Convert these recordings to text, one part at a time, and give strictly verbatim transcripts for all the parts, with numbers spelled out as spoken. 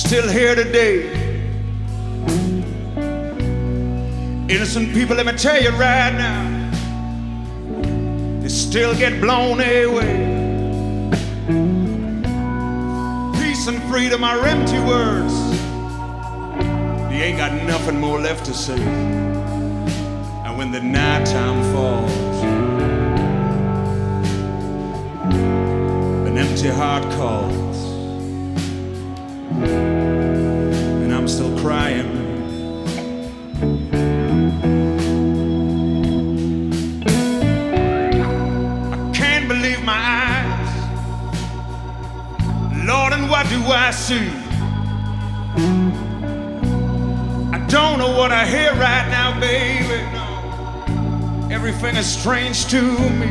still here today. Innocent people, let me tell you right now, they still get blown away. Peace and freedom are empty words. They ain't got nothing more left to say. And when the nighttime falls, an empty heart calls, and I'm still crying. Lord, and what do I see? I don't know what I hear right now, baby, no. Everything is strange to me.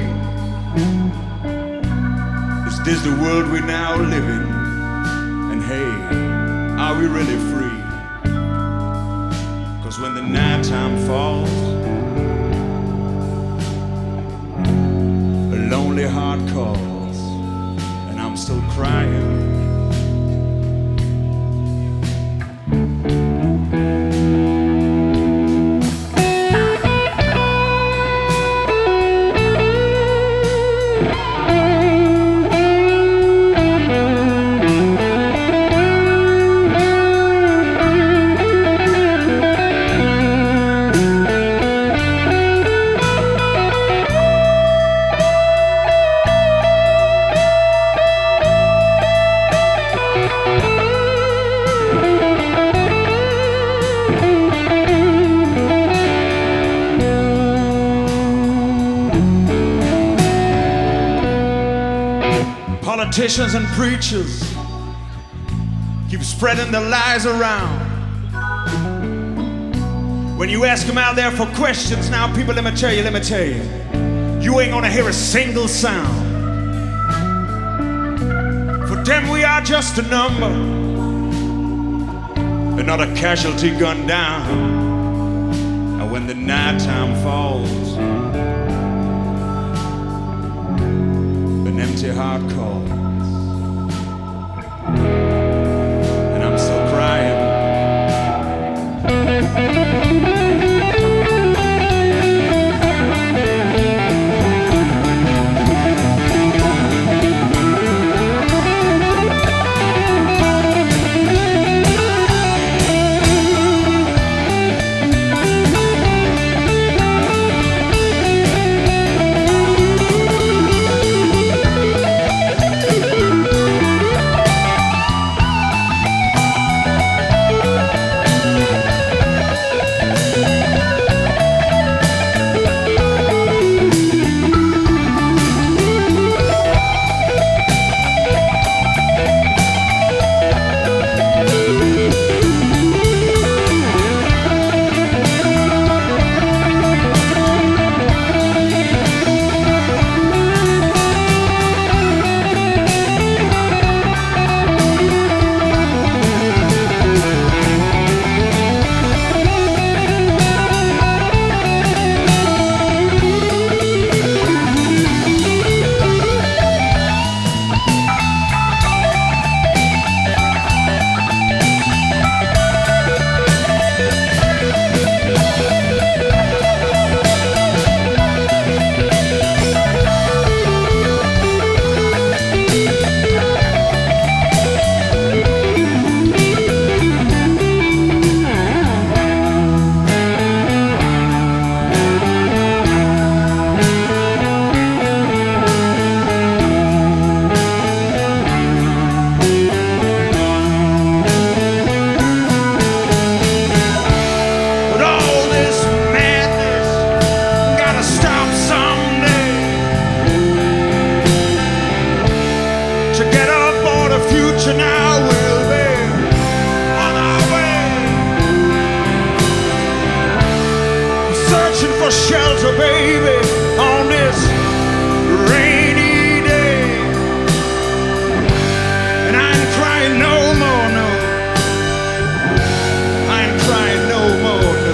Is this the world we now live in? And hey, are we really free? 'Cause when the nighttime falls, a lonely heart calls, and I'm still crying. Politicians and preachers keep spreading the lies around. When you ask them out there for questions, now people, let me tell you, let me tell you, you ain't gonna hear a single sound. For them we are just a number, another casualty gunned down. And when the nighttime falls, an empty heart calls, and I'm still crying. Shelter, baby, on this rainy day, and I ain't crying no more, no. I ain't crying no more, no.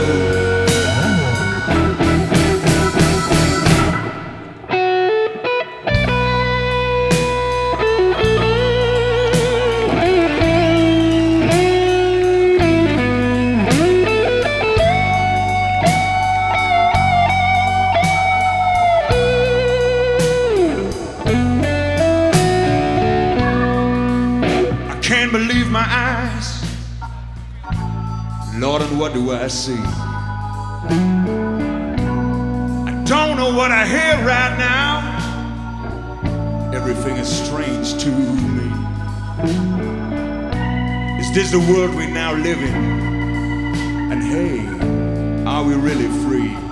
Lord, and what do I see? I don't know what I hear right now. Everything is strange to me. Is this the world we now live in? And hey, are we really free?